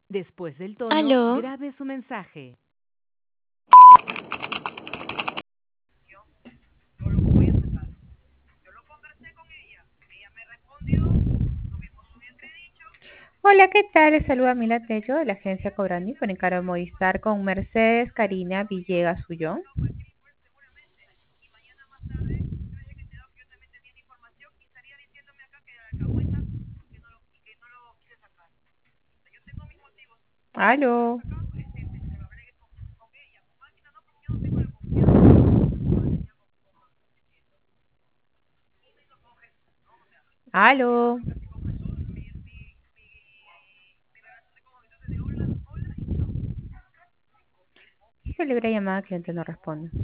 Después del tono, Aló, grabe su mensaje. Hola, ¿qué tal? Les saluda Mila Tello de la agencia Cobrani por encargo de Movistar con Mercedes Karina Villegas Ullón. Aló, aló. Celebra llamada, cliente no responde.